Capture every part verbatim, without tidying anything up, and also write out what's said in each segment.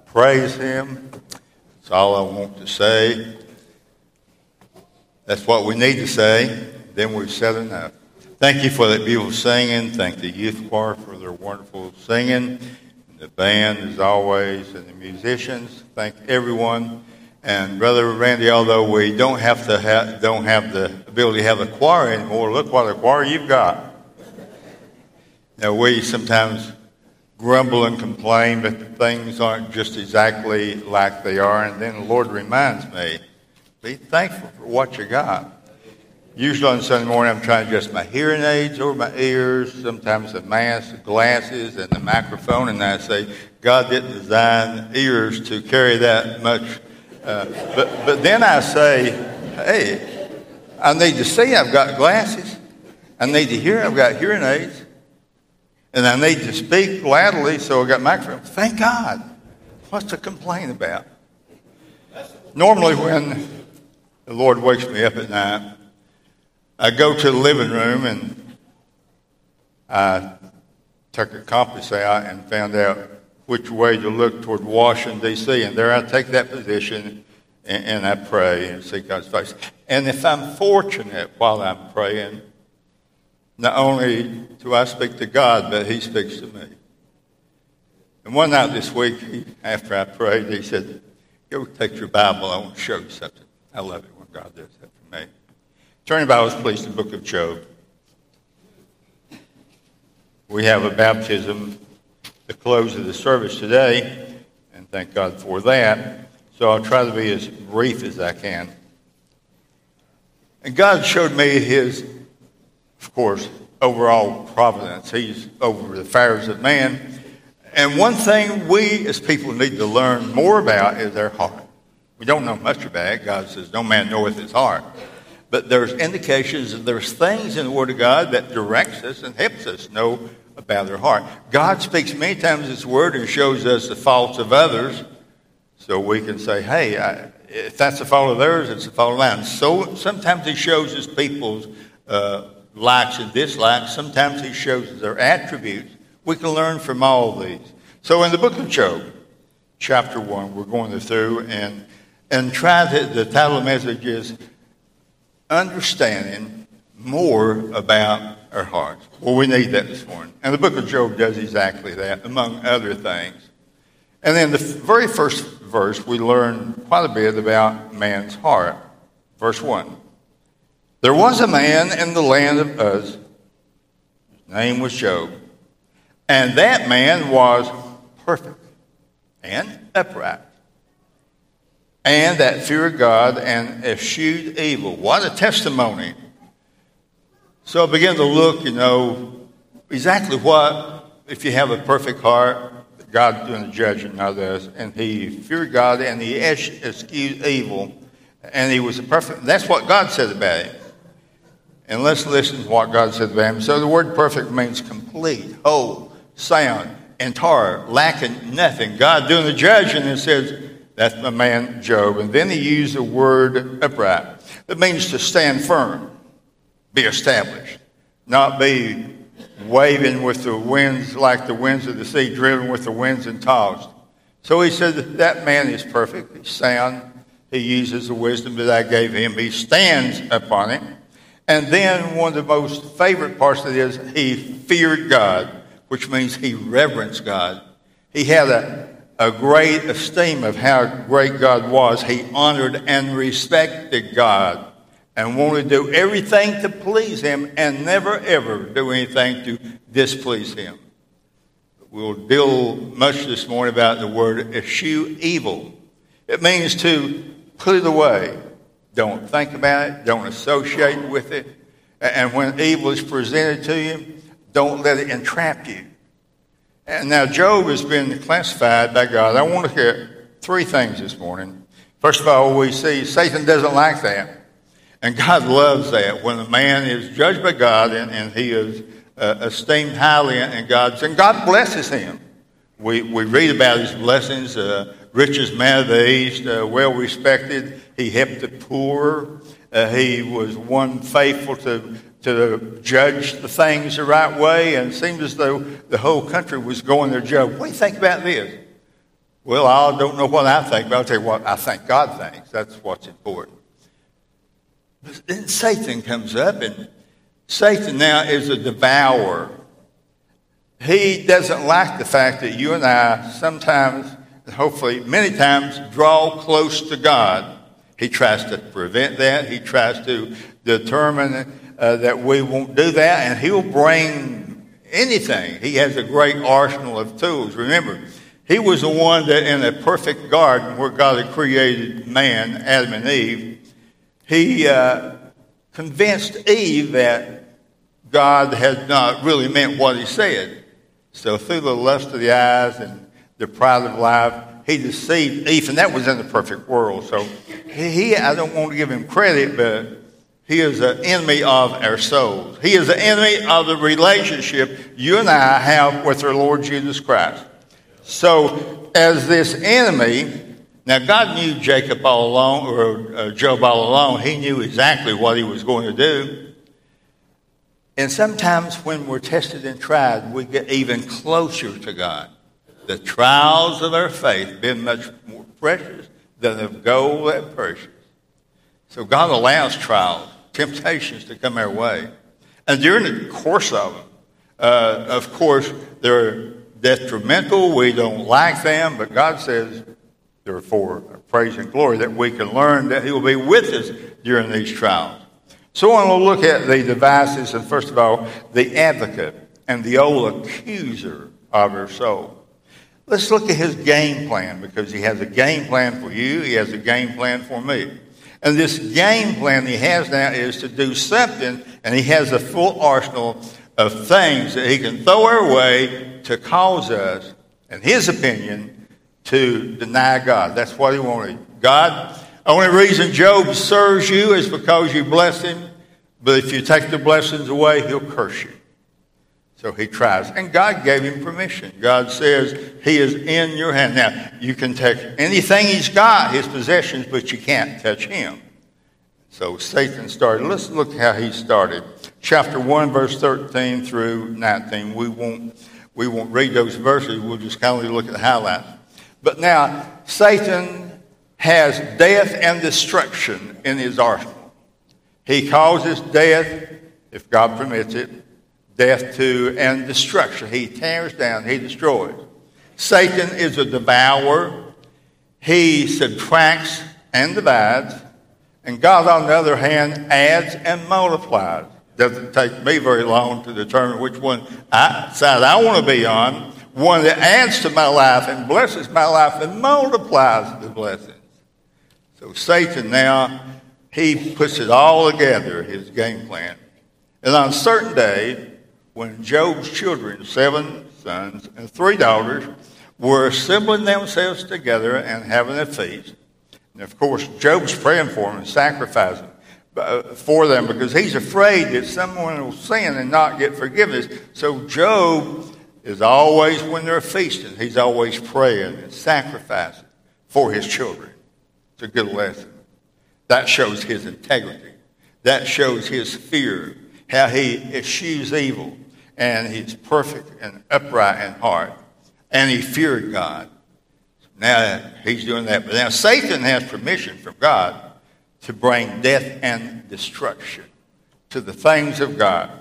praise Him. That's all I want to say. That's what we need to say. Then we've said enough. Thank you for that beautiful singing. Thank the youth choir for their wonderful singing. The band, as always, and the musicians. Thank everyone. And Brother Randy, although we don't have to have, don't have the ability to have a choir anymore, look what a choir you've got. Now we sometimes grumble and complain, but things aren't just exactly like they are. And then the Lord reminds me, be thankful for what you got. Usually on Sunday morning, I'm trying to adjust my hearing aids over my ears, sometimes the mask, the glasses, and the microphone. And I say, God didn't design ears to carry that much. Uh, but, but then I say, hey, I need to see, I've got glasses. I need to hear, I've got hearing aids. And I need to speak loudly, so I've got microphone. Thank God. What's to complain about? Normally when the Lord wakes me up at night, I go to the living room and I took a compass out and found out which way to look toward Washington, D C And there I take that position and, and I pray and seek God's face. And if I'm fortunate while I'm praying, not only do I speak to God, but He speaks to me. And one night this week, he, after I prayed, he said, go take your Bible. I want to show you something. I love it when God does that for me. Turn your Bibles, please, to the book of Job. We have a baptism at the close of the service today, and thank God for that. So I'll try to be as brief as I can. And God showed me His, of course, overall providence. He's over the affairs of man. And one thing we as people need to learn more about is our heart. We don't know much about it. God says, no man knoweth his heart. But there's indications that there's things in the Word of God that directs us and helps us know about our heart. God speaks many times in His Word and shows us the faults of others so we can say, hey, I, if that's the fault of theirs, it's the fault of mine. So sometimes He shows us people's uh, likes and dislikes. Sometimes He shows us their attributes. We can learn from all of these. So in the book of Job, chapter one, we're going through and, and try to, the title of the message is Understanding More About Our Hearts. Well, we need that this morning. And the book of Job does exactly that, among other things. And in the very first verse, we learn quite a bit about man's heart. Verse one. There was a man in the land of Uz. His name was Job. And that man was perfect and upright, and that feared God and eschewed evil. What a testimony. So I began to look, you know, exactly what, if you have a perfect heart, God's doing the judging, not us, and he feared God and he eschewed evil, and he was a perfect, that's what God said about him. And let's listen to what God said about him. So the word perfect means complete, whole, sound, entire, lacking nothing. God doing the judging, and says, that's my man Job. And then he used the word upright. It means to stand firm, be established, not be waving with the winds like the winds of the sea, driven with the winds and tossed. So he said that, that man is perfect, he's sound. He uses the wisdom that I gave him. He stands upon it. And then one of the most favorite parts of it is he feared God, which means he reverenced God. He had a, a great esteem of how great God was. He honored and respected God and wanted to do everything to please him and never, ever do anything to displease him. We'll deal much this morning about the word eschew evil. It means to put it away. Don't think about it. Don't associate with it. And when evil is presented to you, don't let it entrap you. And now Job has been classified by God. I want to hear three things this morning. First of all, we see Satan doesn't like that. And God loves that. When a man is judged by God and, and he is uh, esteemed highly in God's, and God blesses him. We, we read about his blessings, uh, richest man of the East, uh, well respected. He helped the poor. Uh, he was one faithful to to judge the things the right way, and it seemed as though the whole country was going their job. What do you think about this? Well, I don't know what I think, but I'll tell you what I think God thinks. That's what's important. But then Satan comes up, and Satan now is a devourer. He doesn't like the fact that you and I sometimes, hopefully many times, draw close to God. He tries to prevent that. He tries to determine uh, that we won't do that, and he'll bring anything. He has a great arsenal of tools. Remember, he was the one that in a perfect garden where God had created man, Adam and Eve, he uh, convinced Eve that God had not really meant what he said. So through the lust of the eyes and the pride of life, he deceived Eve, and that was in the perfect world. So he, I don't want to give him credit, but he is an enemy of our souls. He is an enemy of the relationship you and I have with our Lord Jesus Christ. So as this enemy, now God knew Jacob all along, or uh, Job all along. He knew exactly what he was going to do. And sometimes when we're tested and tried, we get even closer to God. The trials of our faith been much more precious than of gold that precious. So God allows trials, temptations to come our way. And during the course of them, uh, of course, they're detrimental. We don't like them, but God says they're for praise and glory, that we can learn that he will be with us during these trials. So I want to look at the devices, and first of all, the advocate and the old accuser of our soul. Let's look at his game plan, because he has a game plan for you. He has a game plan for me. And this game plan he has now is to do something, and he has a full arsenal of things that he can throw our way to cause us, in his opinion, to deny God. That's what he wanted. God, the only reason Job serves you is because you bless him, but if you take the blessings away, he'll curse you. So he tries. And God gave him permission. God says he is in your hand. Now, you can take anything he's got, his possessions, but you can't touch him. So Satan started. Let's look how he started. Chapter one, verse thirteen through nineteen. We won't, we won't read those verses. We'll just kind of look at the highlights. But now, Satan has death and destruction in his arsenal. He causes death, if God permits it, death to and destruction. He tears down, he destroys. Satan is a devourer. He subtracts and divides. And God, on the other hand, adds and multiplies. Doesn't take me very long to determine which one I, side I want to be on. One that adds to my life and blesses my life and multiplies the blessings. So Satan now, he puts it all together, his game plan. And on a certain day, when Job's children, seven sons and three daughters, were assembling themselves together and having a feast, and of course, Job's praying for them and sacrificing for them because he's afraid that someone will sin and not get forgiveness. So Job is always, when they're feasting, he's always praying and sacrificing for his children. It's a good lesson. That shows his integrity. That shows his fear, how he eschews evil, and he's perfect and upright in heart, and he feared God. Now he's doing that. But now Satan has permission from God to bring death and destruction to the things of God.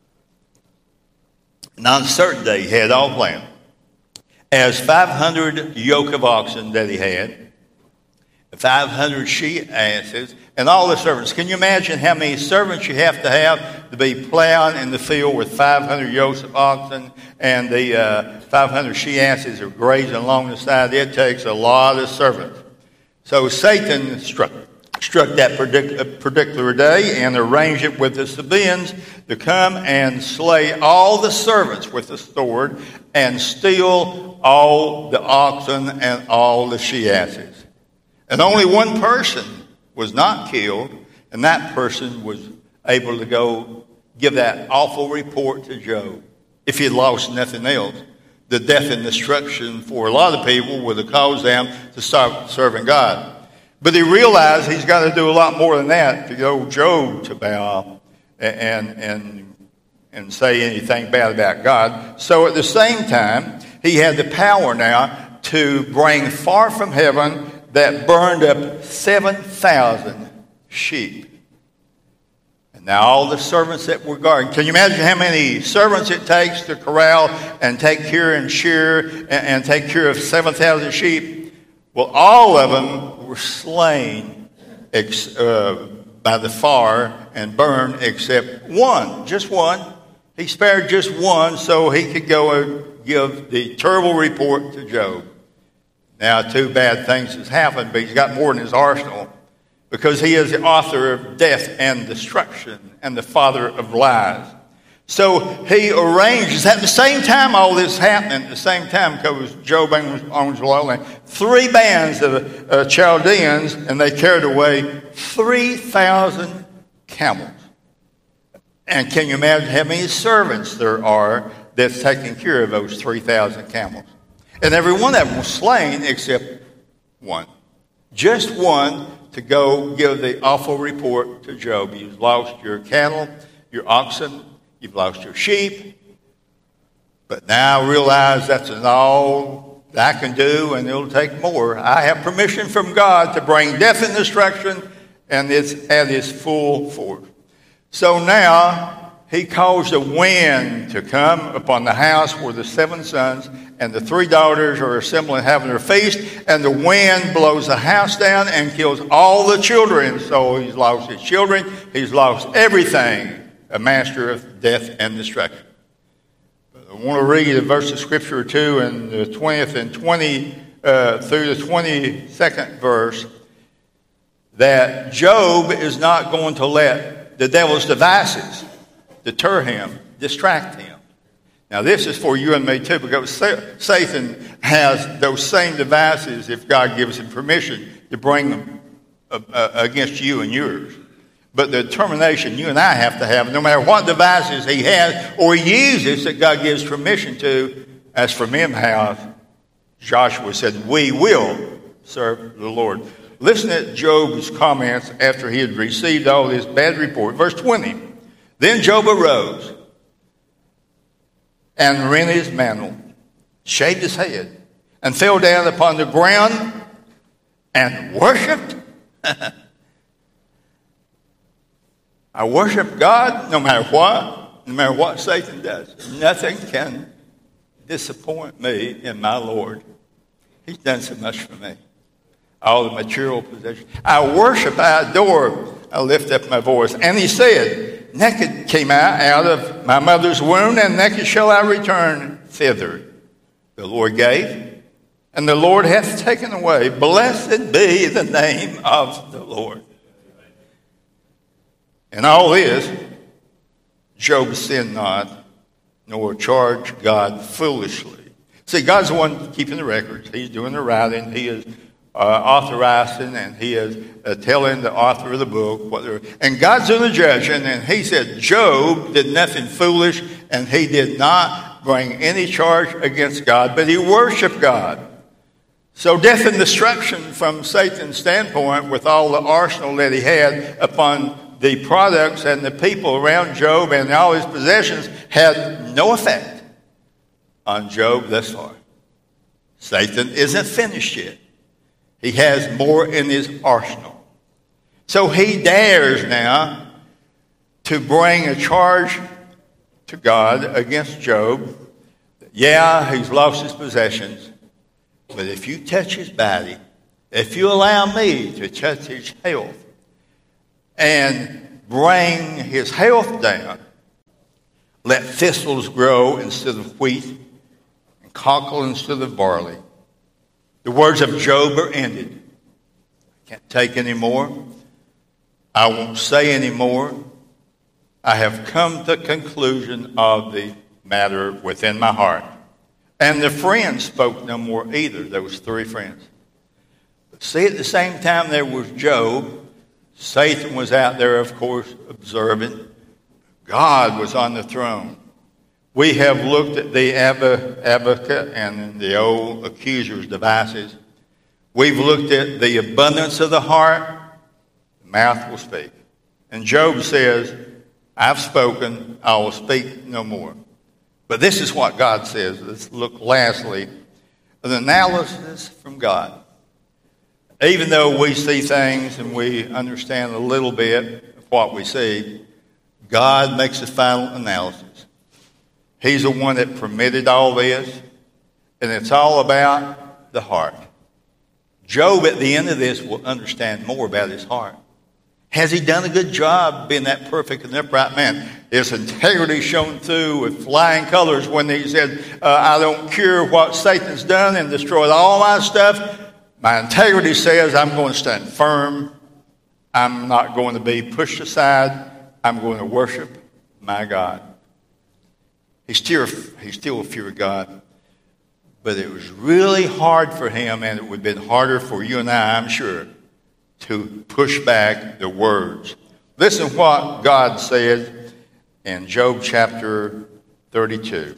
And on a certain day, he had all planned. As five hundred yoke of oxen that he had, five hundred she asses, and all the servants. Can you imagine how many servants you have to have to be plowing in the field with five hundred yokes of oxen and the uh, five hundred she asses are grazing along the side? It takes a lot of servants. So Satan struck, struck that predict, particular day and arranged it with the Sabaeans to come and slay all the servants with the sword and steal all the oxen and all the she asses. And only one person was not killed, and that person was able to go give that awful report to Job. If he had lost nothing else, the death and destruction for a lot of people would have caused them to start serving God. But he realized he's got to do a lot more than that to go Job to bow and, and, and say anything bad about God. So at the same time, he had the power now to bring fire from heaven that burned up seven thousand sheep. And now all the servants that were guarding. Can you imagine how many servants it takes to corral and take care and shear and, and take care of seven thousand sheep? Well, all of them were slain ex, uh, by the fire and burned except one, just one. He spared just one so he could go and give the terrible report to Job. Now, two bad things has happened, but he's got more in his arsenal because he is the author of death and destruction and the father of lies. So he arranges, at the same time all this happening, at the same time, because Job owns a lot of land, three bands of uh, Chaldeans, and they carried away three thousand camels. And can you imagine how many servants there are that's taking care of those three thousand camels? And every one of them was slain except one. Just one to go give the awful report to Job. You've lost your cattle, your oxen, you've lost your sheep. But now realize that's all I can do, and it'll take more. I have permission from God to bring death and destruction, and it's at its full force. So now he caused a wind to come upon the house where the seven sons and the three daughters are assembling, having their feast, and the wind blows the house down and kills all the children. So he's lost his children, he's lost everything, a master of death and destruction. I want to read a verse of scripture or two in the twentieth and twenty uh, through the twenty-second verse, that Job is not going to let the devil's devices deter him, distract him. Now, this is for you and me too, because Satan has those same devices if God gives him permission to bring them against you and yours. But the determination you and I have to have, no matter what devices he has or he uses that God gives permission to, as for me and house, Joshua said, we will serve the Lord. Listen to Job's comments after he had received all this bad report. Verse twenty. Then Job arose and rent his mantle, shaved his head, and fell down upon the ground and worshipped. I worship God no matter what, no matter what Satan does. Nothing can disappoint me in my Lord. He's done so much for me. All the material possessions. I worship, I adore, I lift up my voice. And he said, naked came I out of my mother's womb, and naked shall I return thither. The Lord gave, and the Lord hath taken away. Blessed be the name of the Lord. In all this, Job sinned not, nor charged God foolishly. See, God's the one keeping the records. He's doing the writing. He is uh, authorizing, and he is uh, telling the author of the book what they're... And God's doing the judging, and he said Job did nothing foolish, and he did not bring any charge against God, but he worshiped God. So death and destruction from Satan's standpoint, with all the arsenal that he had upon the products and the people around Job and all his possessions, had no effect on Job thus far. Satan isn't finished yet. He has more in his arsenal. So he dares now to bring a charge to God against Job. Yeah, he's lost his possessions, but if you touch his body, if you allow me to touch his health, and bring his health down, let thistles grow instead of wheat, and cockle instead of barley. The words of Job are ended. I can't take any more. I won't say any more. I have come to the conclusion of the matter within my heart. And the friends spoke no more either. There was three friends. But see, at the same time there was Job. Satan was out there, of course, observing. God was on the throne. We have looked at the advocate and the old accuser's devices. We've looked at the abundance of the heart. The mouth will speak. And Job says, I've spoken, I will speak no more. But this is what God says. Let's look lastly an analysis from God. Even though we see things and we understand a little bit of what we see, God makes the final analysis. He's the one that permitted all this, and it's all about the heart. Job, at the end of this, will understand more about his heart. Has he done a good job being that perfect and upright man? His integrity shone through with flying colors when he said, uh, I don't care what Satan's done and destroyed all my stuff. My integrity says I'm going to stand firm. I'm not going to be pushed aside. I'm going to worship my God. He still, he still feared God. But it was really hard for him, and it would have been harder for you and I, I'm sure, to push back the words. Listen to what God said in Job chapter thirty-two.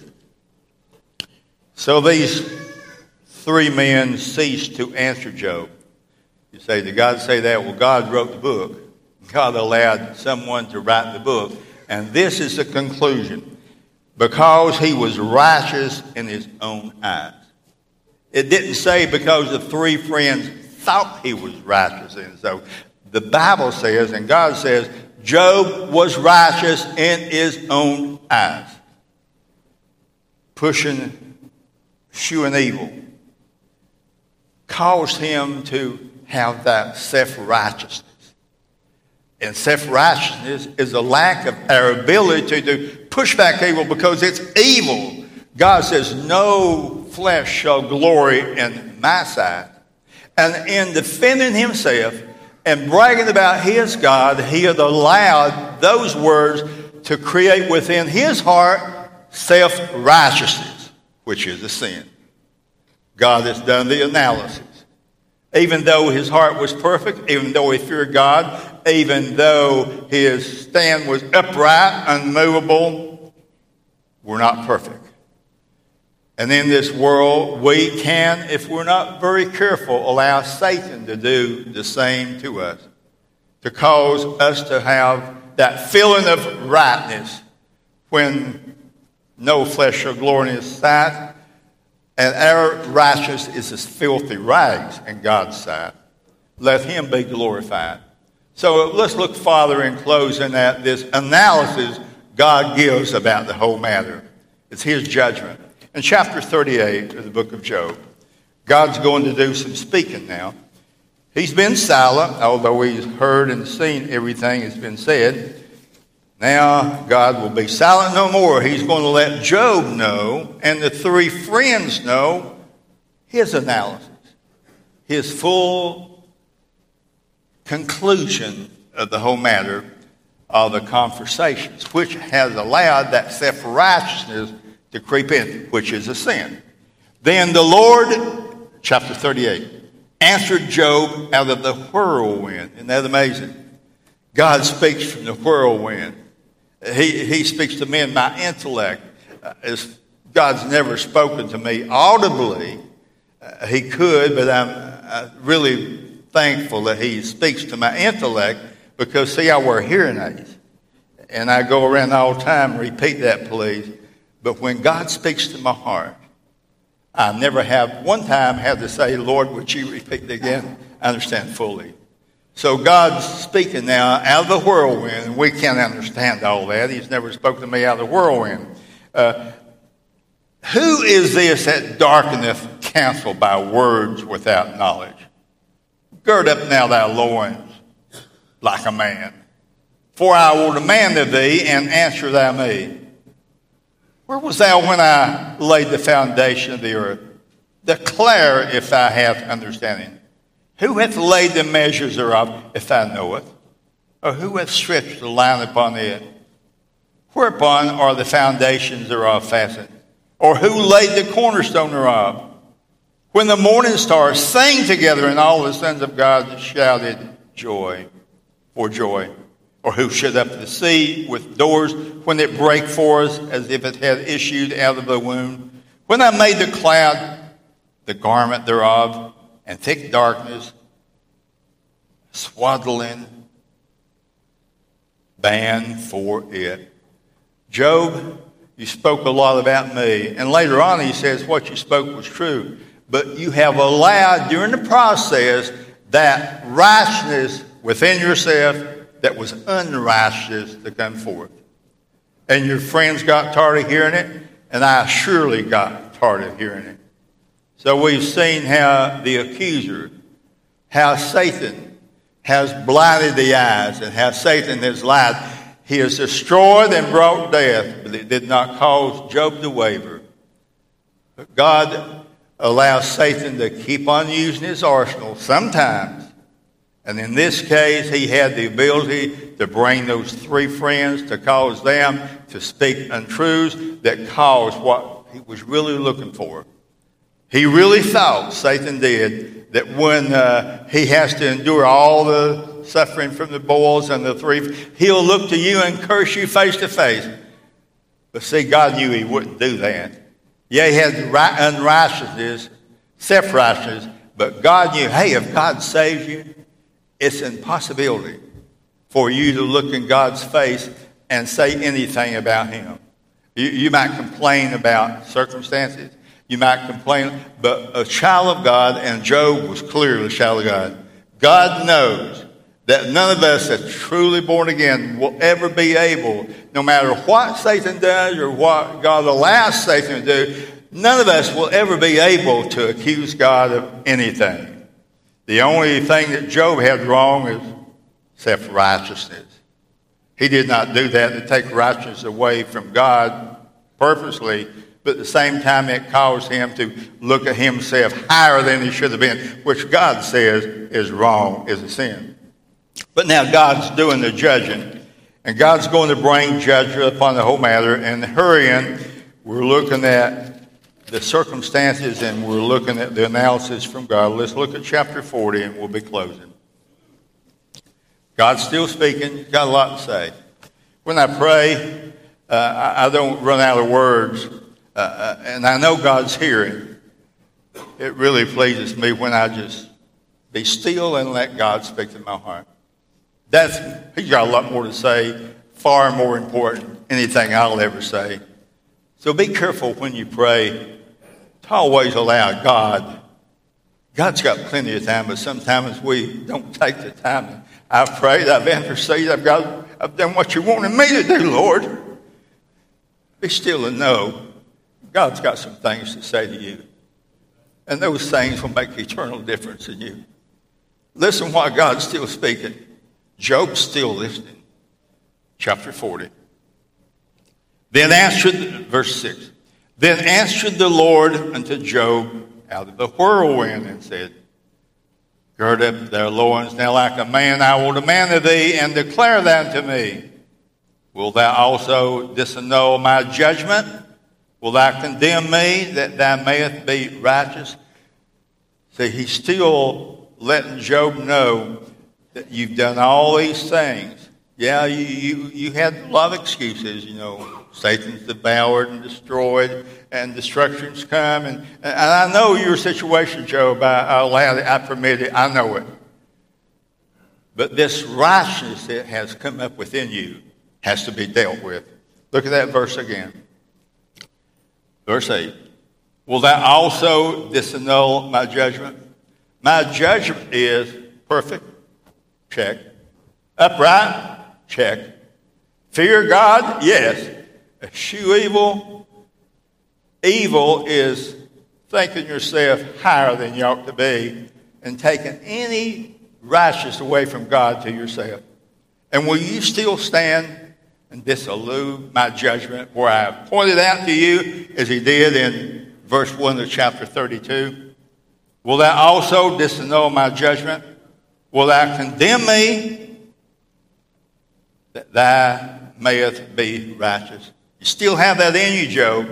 So these three men ceased to answer Job. You say, did God say that? Well, God wrote the book. God allowed someone to write the book. And this is the conclusion. Because he was righteous in his own eyes. It didn't say because the three friends thought he was righteous. And so the Bible says, and God says, Job was righteous in his own eyes. Pushing, shewing evil caused him to have that self-righteousness. And self-righteousness is a lack of our ability to push back evil because it's evil. God says, no flesh shall glory in my sight. And in defending himself and bragging about his God, he had allowed those words to create within his heart self-righteousness, which is a sin. God has done the analysis. Even though his heart was perfect, even though he feared God, even though his stand was upright, unmovable, we're not perfect. And in this world, we can, if we're not very careful, allow Satan to do the same to us, to cause us to have that feeling of rightness when no flesh shall glory in his sight, and our righteousness is as filthy rags in God's sight. Let him be glorified. So let's look farther in closing at this analysis God gives about the whole matter. It's his judgment. In chapter thirty-eight of the book of Job, God's going to do some speaking now. He's been silent, although he's heard and seen everything that's been said. Now God will be silent no more. He's going to let Job know and the three friends know his analysis, his full conclusion of the whole matter of the conversations, which has allowed that self-righteousness to creep in, which is a sin. Then the Lord, chapter thirty-eight, answered Job out of the whirlwind. Isn't that amazing? God speaks from the whirlwind. He, he speaks to me in my intellect. Uh, as God's never spoken to me audibly. Uh, he could, but I'm uh, really thankful that he speaks to my intellect because, see, I wear hearing aids. And I go around all the time, repeat that, please. But when God speaks to my heart, I never have one time had to say, Lord, would you repeat it again? I understand fully. So God's speaking now out of the whirlwind, and we can't understand all that. He's never spoken to me out of the whirlwind. Uh, who is this that darkeneth counsel by words without knowledge? Gird up now thy loins like a man. For I will demand of thee, and answer thou me. Where was thou when I laid the foundation of the earth? Declare if thou hast understanding. Who hath laid the measures thereof, if thou knowest? Or who hath stretched the line upon it? Whereupon are the foundations thereof fastened? Or who laid the cornerstone thereof? When the morning stars sang together, and all the sons of God shouted joy for joy. Or who shut up the sea with doors when it brake forth as if it had issued out of the womb? When I made the cloud the garment thereof, and thick darkness, swaddling band for it. Job, you spoke a lot about me. And later on he says what you spoke was true. but you have allowed during the process that righteousness within yourself that was unrighteous to come forth. And your friends got tired of hearing it, and I surely got tired of hearing it. So we've seen how the accuser, how Satan has blinded the eyes, and how Satan has lied. He has destroyed and brought death, but it did not cause Job to waver. But God allows Satan to keep on using his arsenal sometimes. And in this case, he had the ability to bring those three friends, to cause them to speak untruths that caused what he was really looking for. He really thought, Satan did, that when uh, he has to endure all the suffering from the boils and the three, he'll look to you and curse you face to face. But see, God knew he wouldn't do that. Yeah, he had unrighteousness, self-righteousness, but God knew, hey, if God saves you, it's an impossibility for you to look in God's face and say anything about him. You, you might complain about circumstances. You might complain, but a child of God, and Job was clearly a child of God. God knows that none of us that are truly born again will ever be able, no matter what Satan does or what God allows Satan to do, none of us will ever be able to accuse God of anything. The only thing that Job had wrong is self-righteousness. He did not do that to take righteousness away from God purposely, but at the same time it caused him to look at himself higher than he should have been, which God says is wrong, is a sin. But now God's doing the judging, and God's going to bring judgment upon the whole matter. And hurrying, we're looking at the circumstances, and we're looking at the analysis from God. Let's look at chapter forty, and we'll be closing. God's still speaking. He's got a lot to say. When I pray, uh, I, I don't run out of words, uh, uh, and I know God's hearing. It really pleases me when I just be still and let God speak to my heart. That's He's got a lot more to say, far more important than anything I'll ever say. So be careful when you pray to always allow God. God's got plenty of time, but sometimes we don't take the time. I've prayed, I've interceded, I've got, I've done what you wanted me to do, Lord. Be still and know God's got some things to say to you. And those things will make eternal difference in you. Listen while God's still speaking. Job's still listening. Chapter forty. Then answered, verse six, then answered the Lord unto Job out of the whirlwind and said, gird up thy loins now like a man, I will demand of thee, and declare thou unto me. Wilt thou also disannul my judgment? Will thou condemn me that thou mayest be righteous? See, he's still letting Job know that you've done all these things. Yeah, you, you, you had a lot of excuses, you know. Satan's devoured and destroyed, and destruction's come. And, and I know your situation, Job. I, I allowed it. I permitted it. I know it. But this righteousness that has come up within you has to be dealt with. Look at that verse again. Verse eight. Will thou also disannul my judgment? My judgment is perfect. Check. Upright? Check. Fear God? Yes. Eschew evil. Evil is thinking yourself higher than you ought to be and taking any righteousness away from God to yourself. And will you still stand and disallue my judgment where I have pointed out to you, as he did in verse one of chapter thirty-two? Will thou also disannul my judgment? Will thou condemn me that thou mayest be righteous? You still have that in you, Job.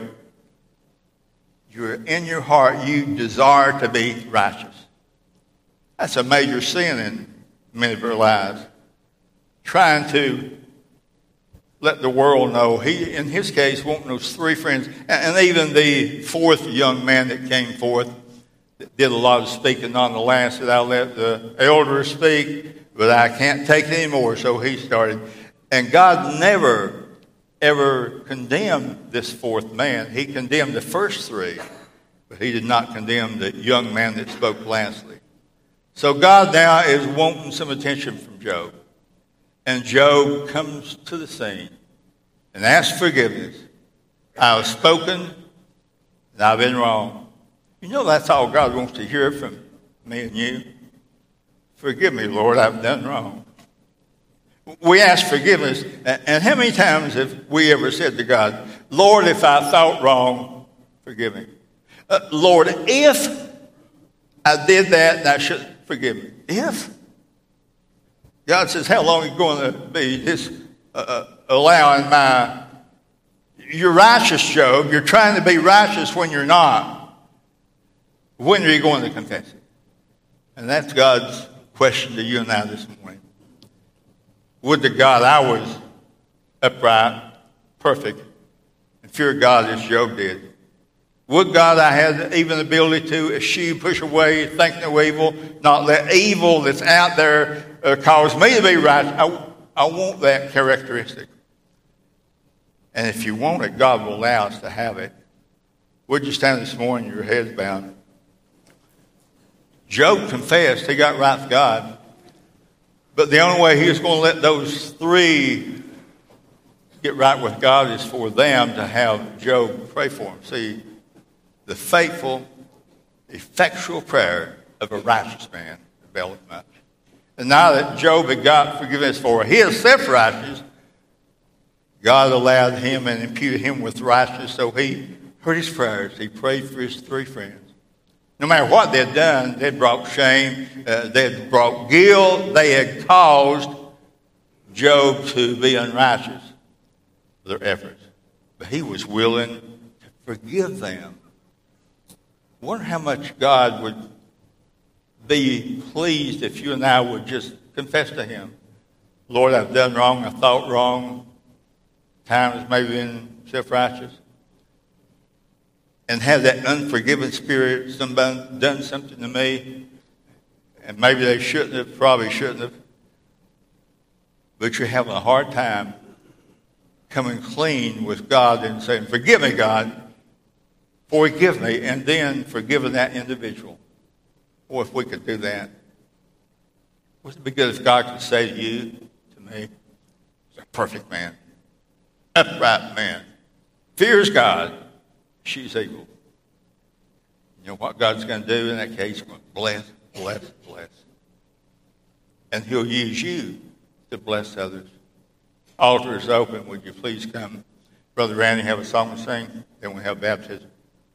You're in your heart, you desire to be righteous. That's a major sin in many of our lives. Trying to let the world know. He, in his case, wanting those three friends, and even the fourth young man that came forth, that did a lot of speaking on the land, said, I'll let the elders speak, but I can't take it anymore. So he started. And God never ever condemned this fourth man. He condemned the first three. But he did not condemn the young man that spoke lastly. So God now is wanting some attention from Job. And Job comes to the scene and asks forgiveness. I have spoken and I've been wrong. You know that's all God wants to hear from me and you. Forgive me, Lord, I've done wrong. We ask forgiveness, and how many times have we ever said to God, Lord, if I thought wrong, forgive me. Uh, Lord, if I did that, and I should forgive me. If. God says, how long are you going to be just uh, allowing my, you're righteous, Job. You're trying to be righteous when you're not. When are you going to confess it? And that's God's question to you and I this morning. Would to God I was upright, perfect, and fear God as Job did. Would God I had even the ability to eschew, push away, think no evil, not let evil that's out there uh, cause me to be right. I, I want that characteristic. And if you want it, God will allow us to have it. Would you stand this morning, your heads bowed? Job confessed he got right with God. But the only way he was going to let those three get right with God is for them to have Job pray for him. See, the faithful, effectual prayer of a righteous man availeth much. And now that Job had got forgiveness for his self-righteousness, God allowed him and imputed him with righteousness, so he heard his prayers. He prayed for his three friends. No matter what they had done, they had brought shame, uh, they had brought guilt, they had caused Job to be unrighteous for their efforts. But he was willing to forgive them. I wonder how much God would be pleased if you and I would just confess to him, Lord, I've done wrong, I thought wrong, times maybe been self-righteous, and have that unforgiving spirit, somebody done something to me, and maybe they shouldn't have, probably shouldn't have, but you're having a hard time coming clean with God and saying, forgive me, God, forgive me, and then forgiving that individual. Or if we could do that, wouldn't it be good if God could say to you, to me, he's a perfect man, upright man, fears God, she's evil. You know what God's going to do in that case? He's going to bless, bless, bless. And he'll use you to bless others. Altar is open. Would you please come? Brother Randy, have a song to sing. Then we have baptism.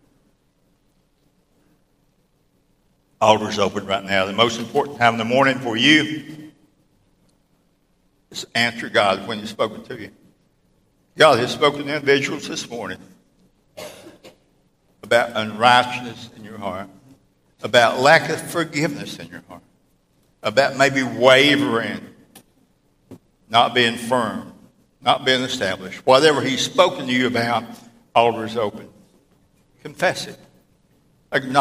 Altar's open right now. The most important time in the morning for you is to answer God when he's spoken to you. God has spoken to individuals this morning about unrighteousness in your heart, about lack of forgiveness in your heart, about maybe wavering, not being firm, not being established. Whatever he's spoken to you about, altar is open. Confess it. Acknowledge